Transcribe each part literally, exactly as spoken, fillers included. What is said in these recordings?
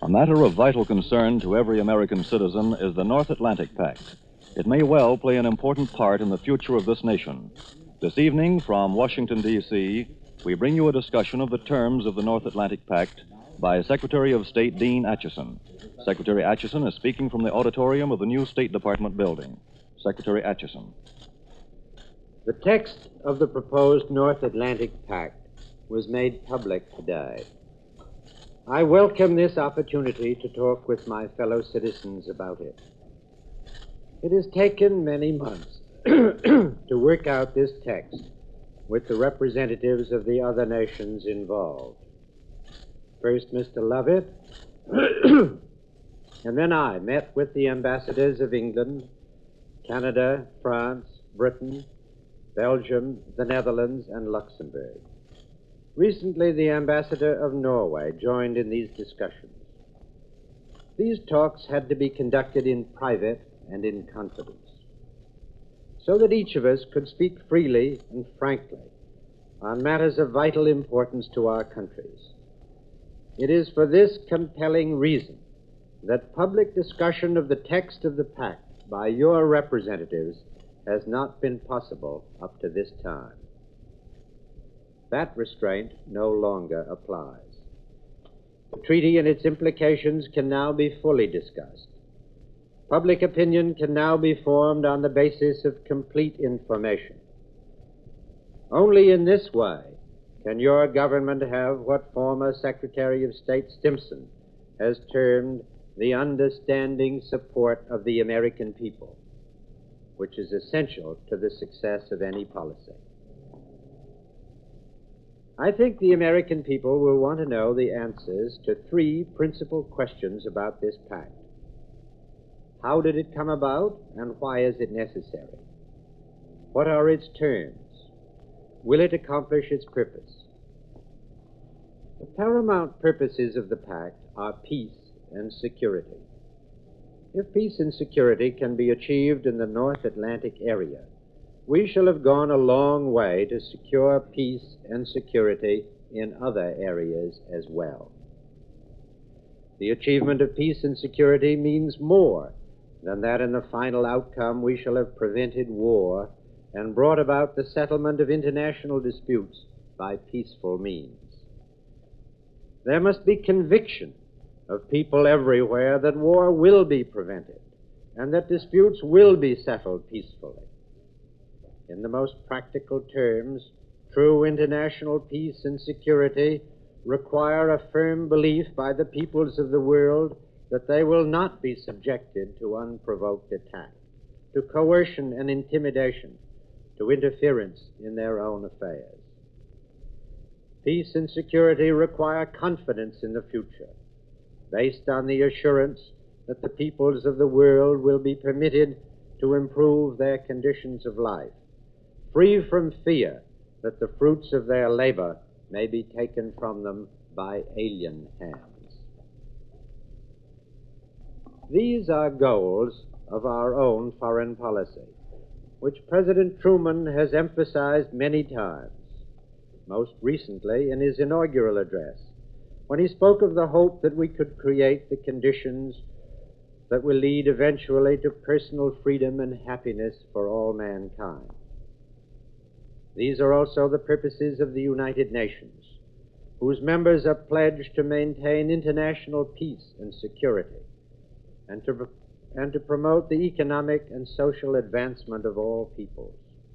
A matter of vital concern to every American citizen is the North Atlantic Pact. It may well play an important part in the future of this nation. This evening, from Washington, D C, we bring you a discussion of the terms of the North Atlantic Pact by Secretary of State Dean Acheson. Secretary Acheson is speaking from the auditorium of the new State Department building. Secretary Acheson. The text of the proposed North Atlantic Pact was made public today. I welcome this opportunity to talk with my fellow citizens about it. It has taken many months to work out this text with the representatives of the other nations involved. First, Mister Lovett, and then I met with the ambassadors of England, Canada, France, Britain, Belgium, the Netherlands, and Luxembourg. Recently, the ambassador of Norway joined in these discussions. These talks had to be conducted in private and in confidence, so that each of us could speak freely and frankly on matters of vital importance to our countries. It is for this compelling reason that public discussion of the text of the pact by your representatives has not been possible up to this time. That restraint no longer applies. The treaty and its implications can now be fully discussed. Public opinion can now be formed on the basis of complete information. Only in this way can your government have what former Secretary of State Stimson has termed the understanding support of the American people, which is essential to the success of any policy. I think the American people will want to know the answers to three principal questions about this pact. How did it come about, and why is it necessary? What are its terms? Will it accomplish its purpose? The paramount purposes of the pact are peace and security. If peace and security can be achieved in the North Atlantic area, we shall have gone a long way to secure peace and security in other areas as well. The achievement of peace and security means more than that in the final outcome we shall have prevented war and brought about the settlement of international disputes by peaceful means. There must be conviction of people everywhere that war will be prevented and that disputes will be settled peacefully. In the most practical terms, true international peace and security require a firm belief by the peoples of the world that they will not be subjected to unprovoked attack, to coercion and intimidation, to interference in their own affairs. Peace and security require confidence in the future, based on the assurance that the peoples of the world will be permitted to improve their conditions of life, free from fear that the fruits of their labor may be taken from them by alien hands. These are goals of our own foreign policy, which President Truman has emphasized many times, most recently in his inaugural address, when he spoke of the hope that we could create the conditions that will lead eventually to personal freedom and happiness for all mankind. These are also the purposes of the United Nations, whose members are pledged to maintain international peace and security and to, and to promote the economic and social advancement of all peoples.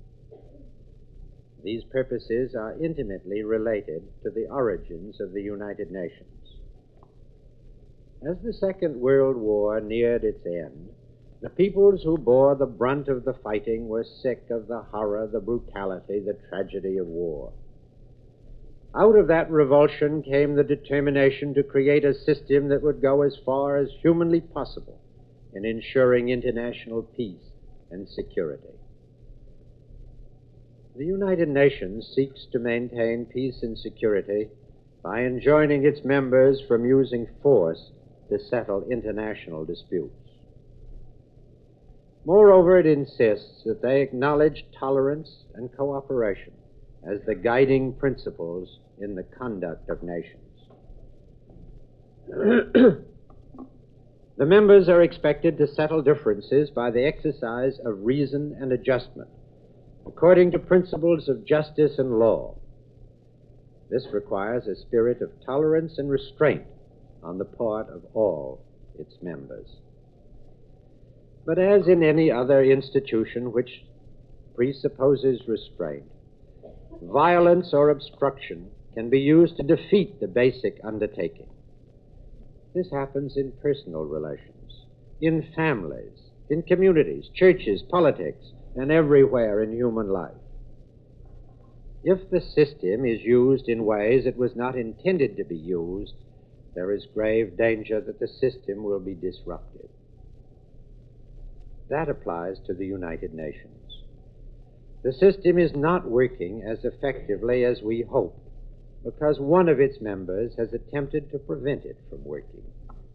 These purposes are intimately related to the origins of the United Nations. As the Second World War neared its end, the peoples who bore the brunt of the fighting were sick of the horror, the brutality, the tragedy of war. Out of that revulsion came the determination to create a system that would go as far as humanly possible in ensuring international peace and security. The United Nations seeks to maintain peace and security by enjoining its members from using force to settle international disputes. Moreover, it insists that they acknowledge tolerance and cooperation as the guiding principles in the conduct of nations. The members are expected to settle differences by the exercise of reason and adjustment, according to principles of justice and law. This requires a spirit of tolerance and restraint on the part of all its members. But as in any other institution which presupposes restraint, violence or obstruction can be used to defeat the basic undertaking. This happens in personal relations, in families, in communities, churches, politics, and everywhere in human life. If the system is used in ways it was not intended to be used, there is grave danger that the system will be disrupted. That applies to the United Nations. The system is not working as effectively as we hoped because one of its members has attempted to prevent it from working.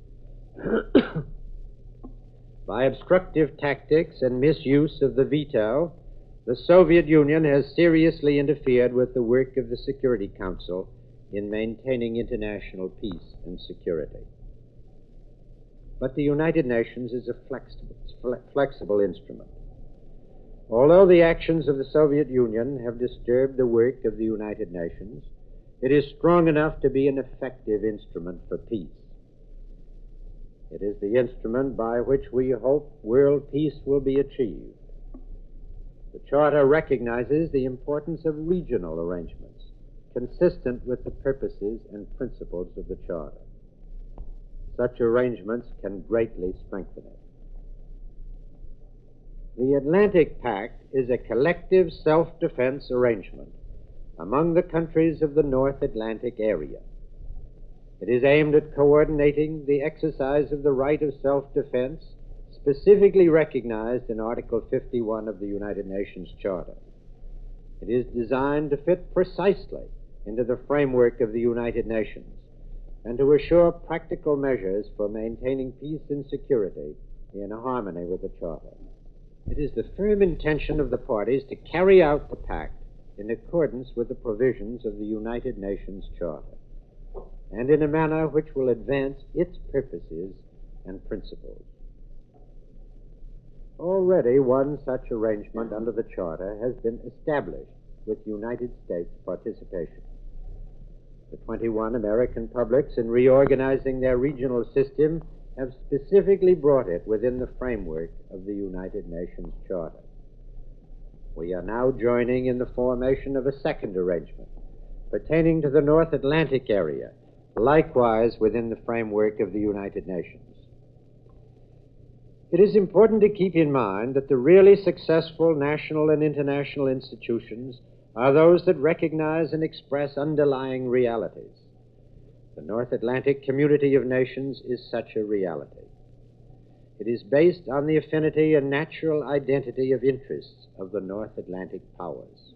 By obstructive tactics and misuse of the veto, the Soviet Union has seriously interfered with the work of the Security Council in maintaining international peace and security. But the United Nations is a flexible, flexible instrument. Although the actions of the Soviet Union have disturbed the work of the United Nations, it is strong enough to be an effective instrument for peace. It is the instrument by which we hope world peace will be achieved. The Charter recognizes the importance of regional arrangements, consistent with the purposes and principles of the Charter. Such arrangements can greatly strengthen it. The Atlantic Pact is a collective self-defense arrangement among the countries of the North Atlantic area. It is aimed at coordinating the exercise of the right of self-defense specifically recognized in Article fifty-one of the United Nations Charter. It is designed to fit precisely into the framework of the United Nations and to assure practical measures for maintaining peace and security in harmony with the Charter. It is the firm intention of the parties to carry out the pact in accordance with the provisions of the United Nations Charter, and in a manner which will advance its purposes and principles. Already one such arrangement under the Charter has been established with United States participation. The twenty-one American publics, in reorganizing their regional system, have specifically brought it within the framework of the United Nations Charter. We are now joining in the formation of a second arrangement pertaining to the North Atlantic area, likewise within the framework of the United Nations. It is important to keep in mind that the really successful national and international institutions are those that recognize and express underlying realities. The North Atlantic Community of Nations is such a reality. It is based on the affinity and natural identity of interests of the North Atlantic powers.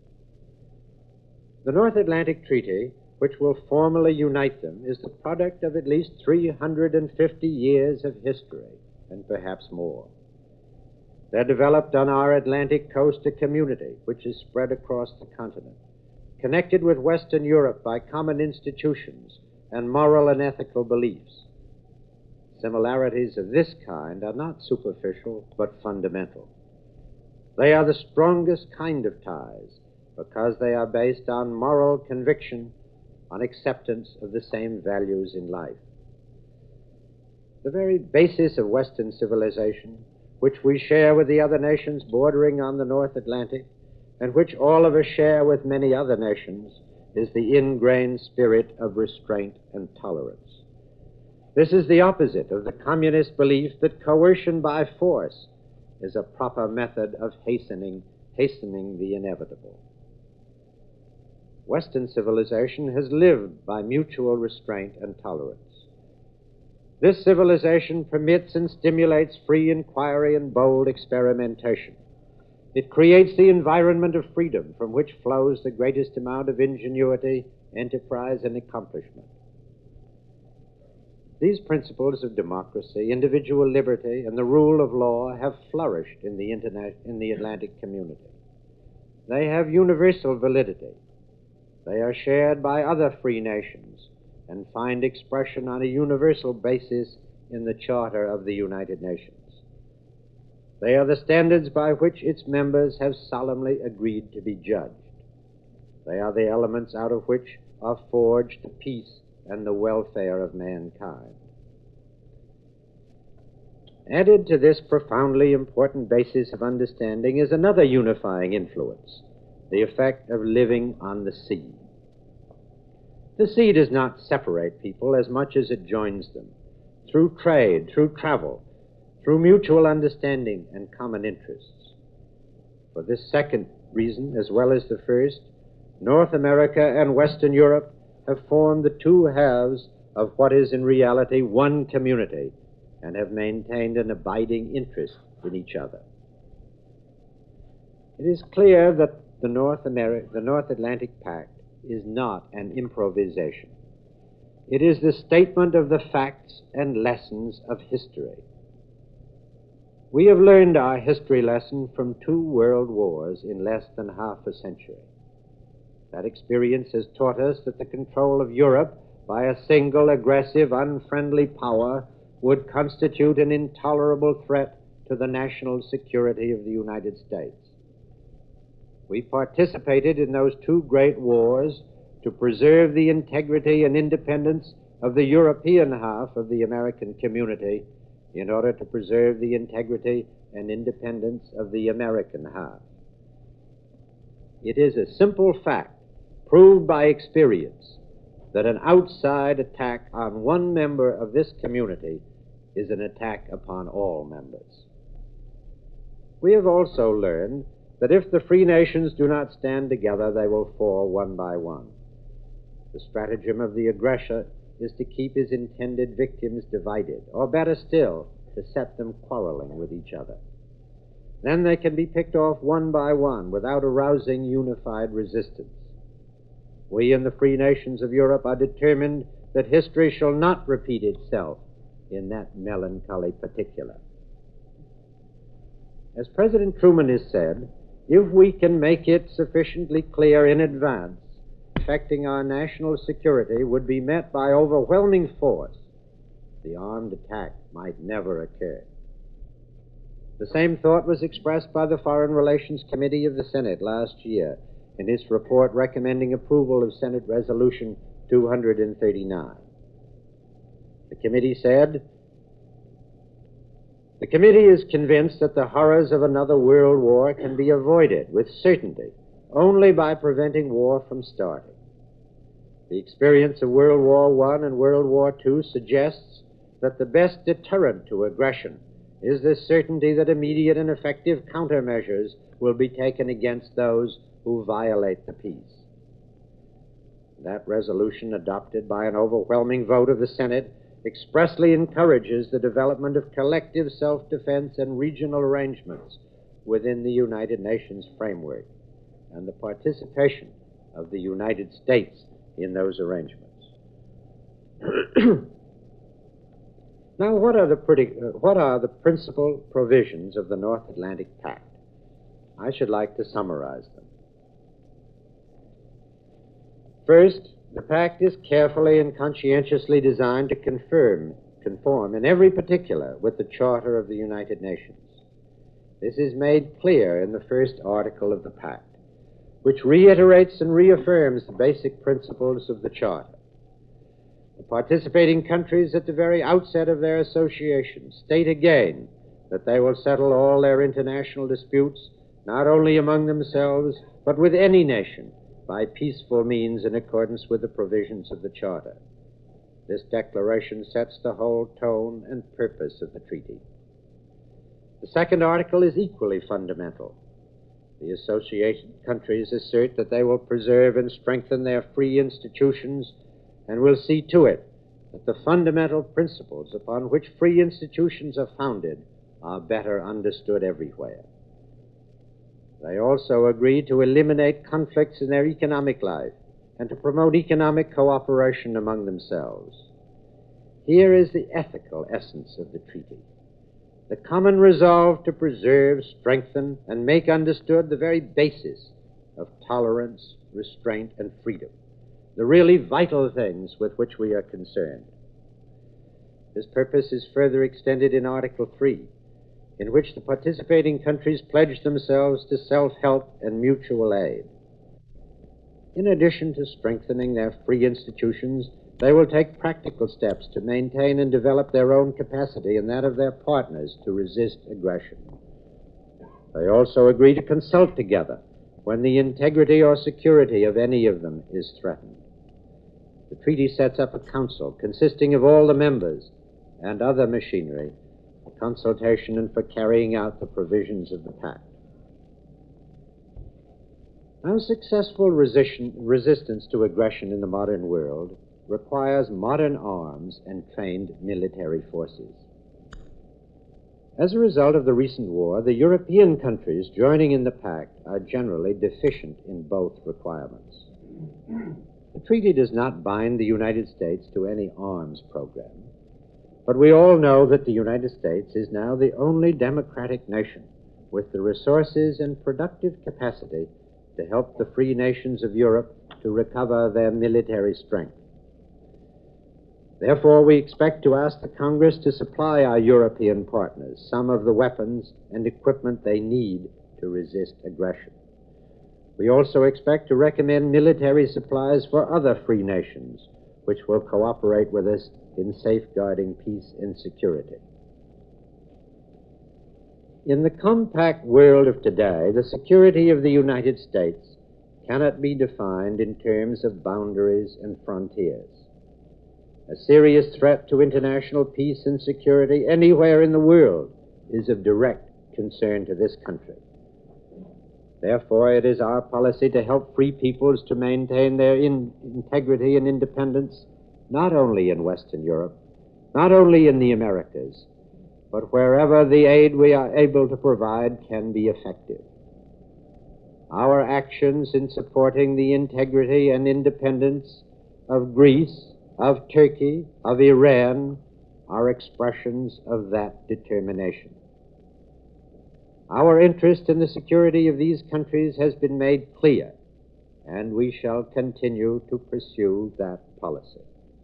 The North Atlantic Treaty, which will formally unite them, is the product of at least three hundred fifty years of history, and perhaps more. There developed on our Atlantic coast a community which is spread across the continent, connected with Western Europe by common institutions and moral and ethical beliefs. Similarities of this kind are not superficial, but fundamental. They are the strongest kind of ties because they are based on moral conviction, on acceptance of the same values in life. The very basis of Western civilization, which we share with the other nations bordering on the North Atlantic, and which all of us share with many other nations, is the ingrained spirit of restraint and tolerance. This is the opposite of the communist belief that coercion by force is a proper method of hastening, hastening the inevitable. Western civilization has lived by mutual restraint and tolerance. This civilization permits and stimulates free inquiry and bold experimentation. It creates the environment of freedom from which flows the greatest amount of ingenuity, enterprise, and accomplishment. These principles of democracy, individual liberty, and the rule of law have flourished in the, interna- in the Atlantic community. They have universal validity. They are shared by other free nations and find expression on a universal basis in the Charter of the United Nations. They are the standards by which its members have solemnly agreed to be judged. They are the elements out of which are forged the peace and the welfare of mankind. Added to this profoundly important basis of understanding is another unifying influence, the effect of living on the sea. The sea does not separate people as much as it joins them, through trade, through travel, through mutual understanding and common interests. For this second reason, as well as the first, North America and Western Europe have formed the two halves of what is in reality one community and have maintained an abiding interest in each other. It is clear that the North Ameri- the North Atlantic Pact is not an improvisation. It is the statement of the facts and lessons of history. We have learned our history lesson from two world wars in less than half a century. That experience has taught us that the control of Europe by a single, aggressive, unfriendly power would constitute an intolerable threat to the national security of the United States. We participated in those two great wars to preserve the integrity and independence of the European half of the American community in order to preserve the integrity and independence of the American half. It is a simple fact, proved by experience, that an outside attack on one member of this community is an attack upon all members. We have also learned that if the free nations do not stand together, they will fall one by one. The stratagem of the aggressor is to keep his intended victims divided, or better still, to set them quarreling with each other. Then they can be picked off one by one without arousing unified resistance. We in the free nations of Europe are determined that history shall not repeat itself in that melancholy particular. As President Truman has said, if we can make it sufficiently clear in advance, affecting our national security would be met by overwhelming force, the armed attack might never occur. The same thought was expressed by the Foreign Relations Committee of the Senate last year in its report recommending approval of Senate Resolution two hundred thirty-nine. The committee said, "The committee is convinced that the horrors of another world war can be avoided with certainty only by preventing war from starting. The experience of World War One and World War Two suggests that the best deterrent to aggression is the certainty that immediate and effective countermeasures will be taken against those who violate the peace." That resolution, adopted by an overwhelming vote of the Senate, expressly encourages the development of collective self-defense and regional arrangements within the United Nations framework and the participation of the United States in those arrangements. Now, what are the pretty, uh, what are the principal provisions of the North Atlantic Pact? I should like to summarize them. First, the pact is carefully and conscientiously designed to confirm, conform in every particular with the Charter of the United Nations. This is made clear in the first article of the pact, which reiterates and reaffirms the basic principles of the Charter. The participating countries at the very outset of their association state again that they will settle all their international disputes not only among themselves, but with any nation by peaceful means in accordance with the provisions of the Charter. This declaration sets the whole tone and purpose of the treaty. The second article is equally fundamental. The associated countries assert that they will preserve and strengthen their free institutions and will see to it that the fundamental principles upon which free institutions are founded are better understood everywhere. They also agree to eliminate conflicts in their economic life and to promote economic cooperation among themselves. Here is the ethical essence of the treaty, the common resolve to preserve, strengthen, and make understood the very basis of tolerance, restraint, and freedom, the really vital things with which we are concerned. This purpose is further extended in Article three, in which the participating countries pledge themselves to self-help and mutual aid. In addition to strengthening their free institutions, they will take practical steps to maintain and develop their own capacity and that of their partners to resist aggression. They also agree to consult together when the integrity or security of any of them is threatened. The treaty sets up a council consisting of all the members and other machinery for consultation and for carrying out the provisions of the pact. Now, successful resist- resistance to aggression in the modern world requires modern arms and trained military forces. As a result of the recent war, the European countries joining in the pact are generally deficient in both requirements. The treaty does not bind the United States to any arms program, but we all know that the United States is now the only democratic nation with the resources and productive capacity to help the free nations of Europe to recover their military strength. Therefore, we expect to ask the Congress to supply our European partners some of the weapons and equipment they need to resist aggression. We also expect to recommend military supplies for other free nations, which will cooperate with us in safeguarding peace and security. In the compact world of today, the security of the United States cannot be defined in terms of boundaries and frontiers. A serious threat to international peace and security anywhere in the world is of direct concern to this country. Therefore, it is our policy to help free peoples to maintain their in- integrity and independence, not only in Western Europe, not only in the Americas, but wherever the aid we are able to provide can be effective. Our actions in supporting the integrity and independence of Greece, of Turkey, of Iran, are expressions of that determination. Our interest in the security of these countries has been made clear, and we shall continue to pursue that policy.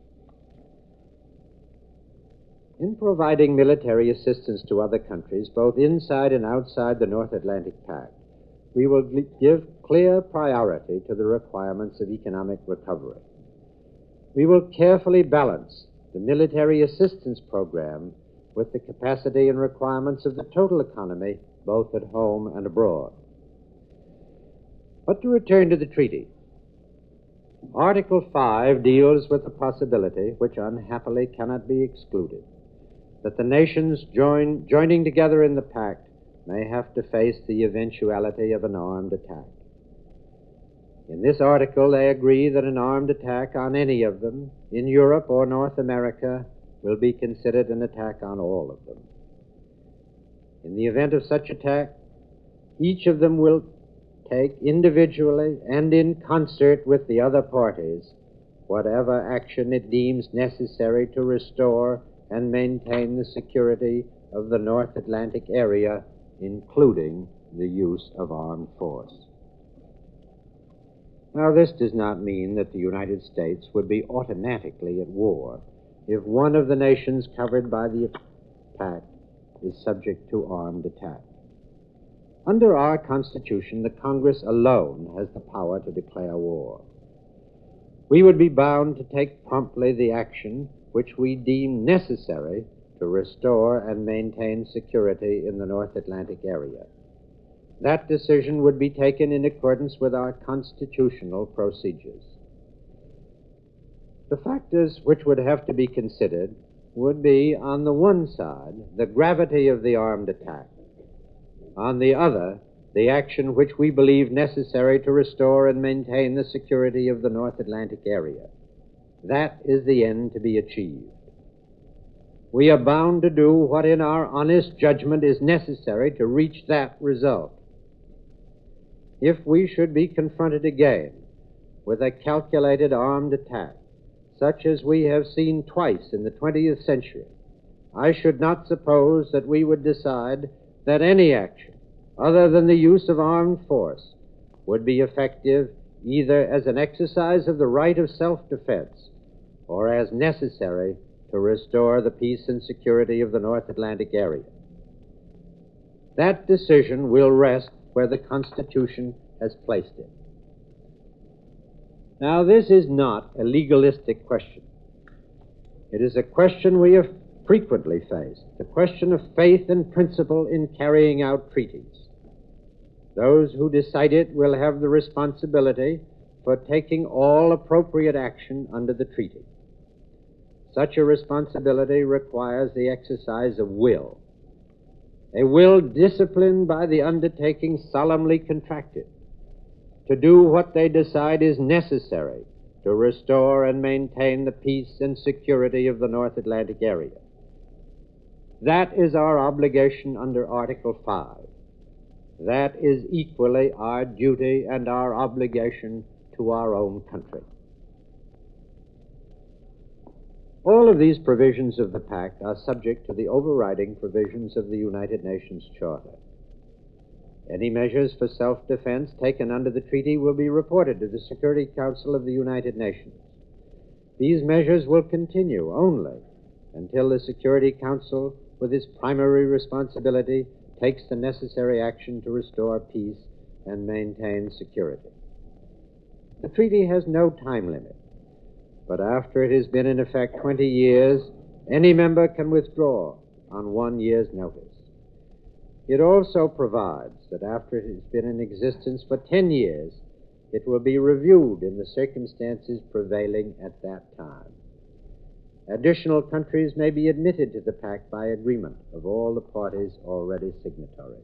In providing military assistance to other countries, both inside and outside the North Atlantic Pact, we will give clear priority to the requirements of economic recovery. We will carefully balance the military assistance program with the capacity and requirements of the total economy, both at home and abroad. But to return to the treaty, Article five deals with the possibility, which unhappily cannot be excluded, that the nations join, joining together in the pact may have to face the eventuality of an armed attack. In this article, they agree that an armed attack on any of them, in Europe or North America, will be considered an attack on all of them. In the event of such attack, each of them will take individually and in concert with the other parties whatever action it deems necessary to restore and maintain the security of the North Atlantic area, including the use of armed force. Now, this does not mean that the United States would be automatically at war if one of the nations covered by the pact is subject to armed attack. Under our Constitution, the Congress alone has the power to declare war. We would be bound to take promptly the action which we deem necessary to restore and maintain security in the North Atlantic area. That decision would be taken in accordance with our constitutional procedures. The factors which would have to be considered would be, on the one side, the gravity of the armed attack, on the other, the action which we believe necessary to restore and maintain the security of the North Atlantic area. That is the end to be achieved. We are bound to do what in our honest judgment is necessary to reach that result. If we should be confronted again with a calculated armed attack, such as we have seen twice in the twentieth century, I should not suppose that we would decide that any action other than the use of armed force would be effective either as an exercise of the right of self-defense or as necessary to to restore the peace and security of the North Atlantic area. That decision will rest where the Constitution has placed it. Now, this is not a legalistic question. It is a question we have frequently faced, the question of faith and principle in carrying out treaties. Those who decide it will have the responsibility for taking all appropriate action under the treaty. Such a responsibility requires the exercise of will, a will disciplined by the undertaking solemnly contracted, to do what they decide is necessary to restore and maintain the peace and security of the North Atlantic area. That is our obligation under Article five. That is equally our duty and our obligation to our own country. All of these provisions of the Pact are subject to the overriding provisions of the United Nations Charter. Any measures for self-defense taken under the treaty will be reported to the Security Council of the United Nations. These measures will continue only until the Security Council, with its primary responsibility, takes the necessary action to restore peace and maintain security. The treaty has no time limit, but after it has been in effect twenty years, any member can withdraw on one year's notice. It also provides that after it has been in existence for ten years, it will be reviewed in the circumstances prevailing at that time. Additional countries may be admitted to the Pact by agreement of all the parties already signatories.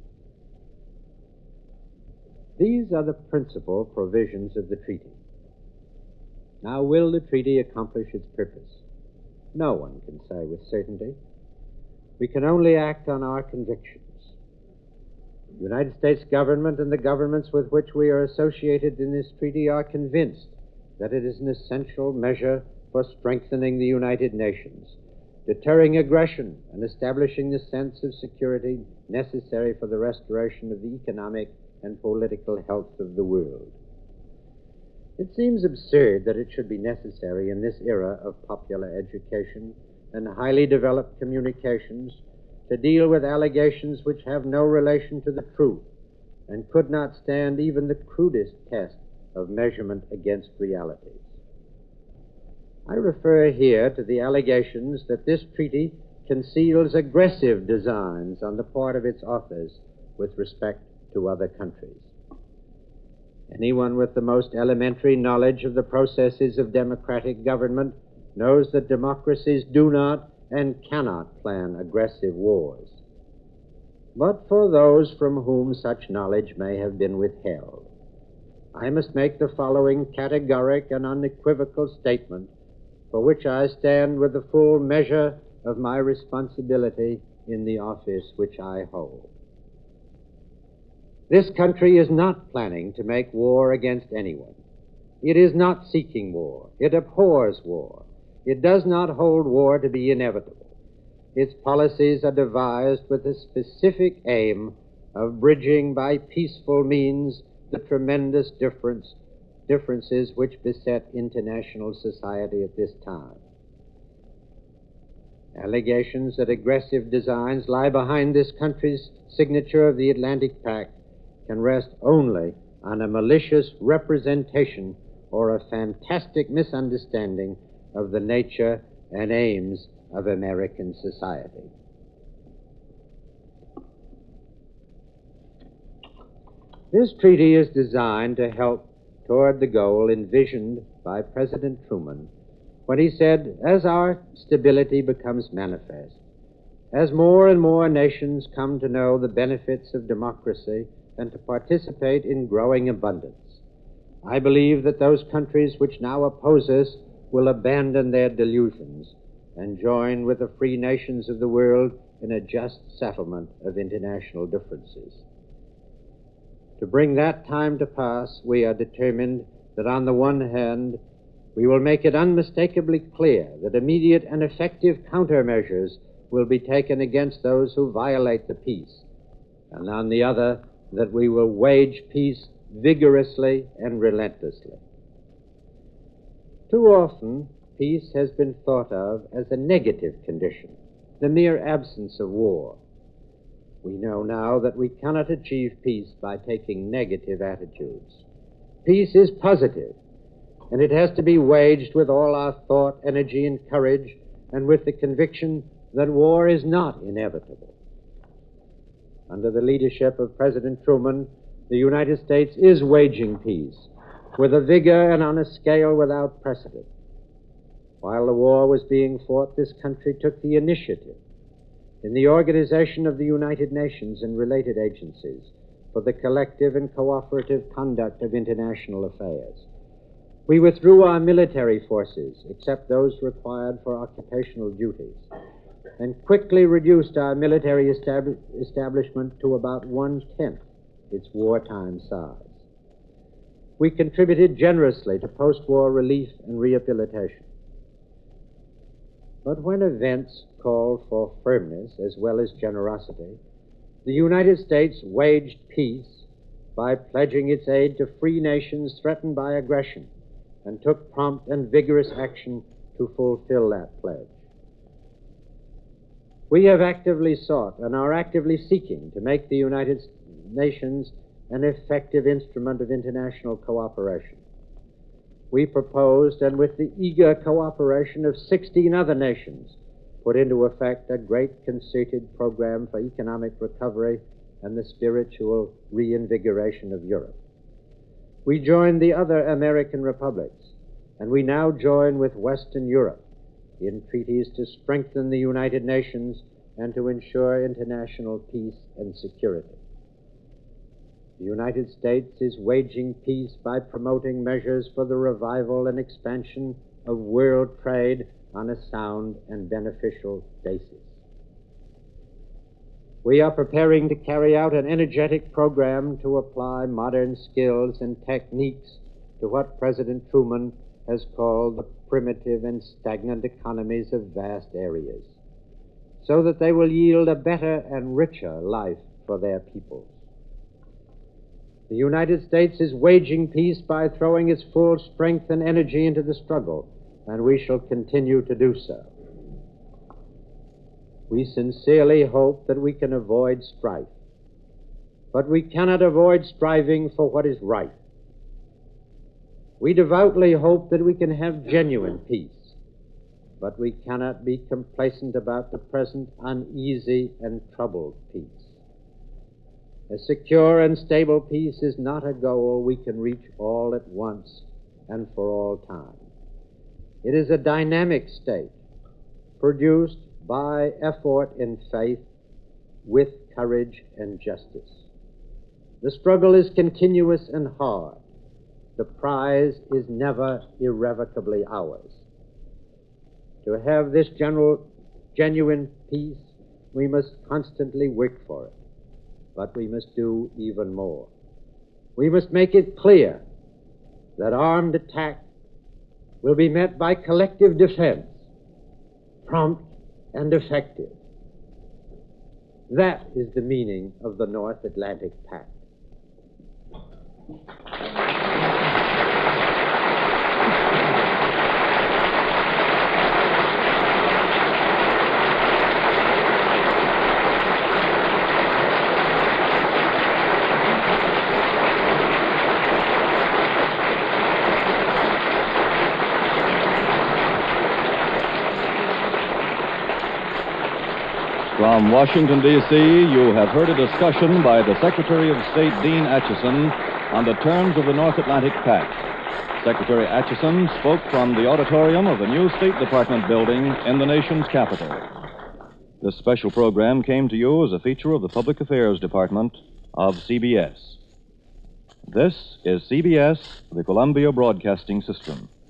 These are the principal provisions of the treaty. Now, will the treaty accomplish its purpose? No one can say with certainty. We can only act on our convictions. The United States government and the governments with which we are associated in this treaty are convinced that it is an essential measure for strengthening the United Nations, deterring aggression, and establishing the sense of security necessary for the restoration of the economic and political health of the world. It seems absurd that it should be necessary in this era of popular education and highly developed communications to deal with allegations which have no relation to the truth and could not stand even the crudest test of measurement against realities. I refer here to the allegations that this treaty conceals aggressive designs on the part of its authors with respect to other countries. Anyone with the most elementary knowledge of the processes of democratic government knows that democracies do not and cannot plan aggressive wars. But for those from whom such knowledge may have been withheld, I must make the following categoric and unequivocal statement, for which I stand with the full measure of my responsibility in the office which I hold. This country is not planning to make war against anyone. It is not seeking war. It abhors war. It does not hold war to be inevitable. Its policies are devised with the specific aim of bridging by peaceful means the tremendous difference, differences which beset international society at this time. Allegations that aggressive designs lie behind this country's signature of the Atlantic Pact can rest only on a malicious representation or a fantastic misunderstanding of the nature and aims of American society. This treaty is designed to help toward the goal envisioned by President Truman when he said, as our stability becomes manifest, as more and more nations come to know the benefits of democracy and to participate in growing abundance, I believe that those countries which now oppose us will abandon their delusions and join with the free nations of the world in a just settlement of international differences. To bring that time to pass, we are determined that on the one hand, we will make it unmistakably clear that immediate and effective countermeasures will be taken against those who violate the peace, and on the other, that we will wage peace vigorously and relentlessly. Too often, peace has been thought of as a negative condition, the mere absence of war. We know now that we cannot achieve peace by taking negative attitudes. Peace is positive, and it has to be waged with all our thought, energy, and courage, and with the conviction that war is not inevitable. Under the leadership of President Truman, the United States is waging peace with a vigor and on a scale without precedent. While the war was being fought, this country took the initiative in the organization of the United Nations and related agencies for the collective and cooperative conduct of international affairs. We withdrew our military forces, except those required for occupational duties, and quickly reduced our military estab- establishment to about one-tenth its wartime size. We contributed generously to post-war relief and rehabilitation. But when events called for firmness as well as generosity, the United States waged peace by pledging its aid to free nations threatened by aggression and took prompt and vigorous action to fulfill that pledge. We have actively sought and are actively seeking to make the United Nations an effective instrument of international cooperation. We proposed, and with the eager cooperation of sixteen other nations, put into effect a great concerted program for economic recovery and the spiritual reinvigoration of Europe. We joined the other American republics, and we now join with Western Europe in treaties to strengthen the United Nations and to ensure international peace and security. The United States is waging peace by promoting measures for the revival and expansion of world trade on a sound and beneficial basis. We are preparing to carry out an energetic program to apply modern skills and techniques to what President Truman has called the primitive and stagnant economies of vast areas, so that they will yield a better and richer life for their peoples. The United States is waging peace by throwing its full strength and energy into the struggle, and we shall continue to do so. We sincerely hope that we can avoid strife, but we cannot avoid striving for what is right. We devoutly hope that we can have genuine peace, but we cannot be complacent about the present uneasy and troubled peace. A secure and stable peace is not a goal we can reach all at once and for all time. It is a dynamic state produced by effort in faith with courage and justice. The struggle is continuous and hard. The prize is never irrevocably ours. To have this general, genuine peace, we must constantly work for it. But we must do even more. We must make it clear that armed attack will be met by collective defense, prompt and effective. That is the meaning of the North Atlantic Pact. From Washington, D C, you have heard a discussion by the Secretary of State, Dean Acheson, on the terms of the North Atlantic Pact. Secretary Acheson spoke from the auditorium of the new State Department building in the nation's capital. This special program came to you as a feature of the Public Affairs Department of C B S. This is C B S, the Columbia Broadcasting System.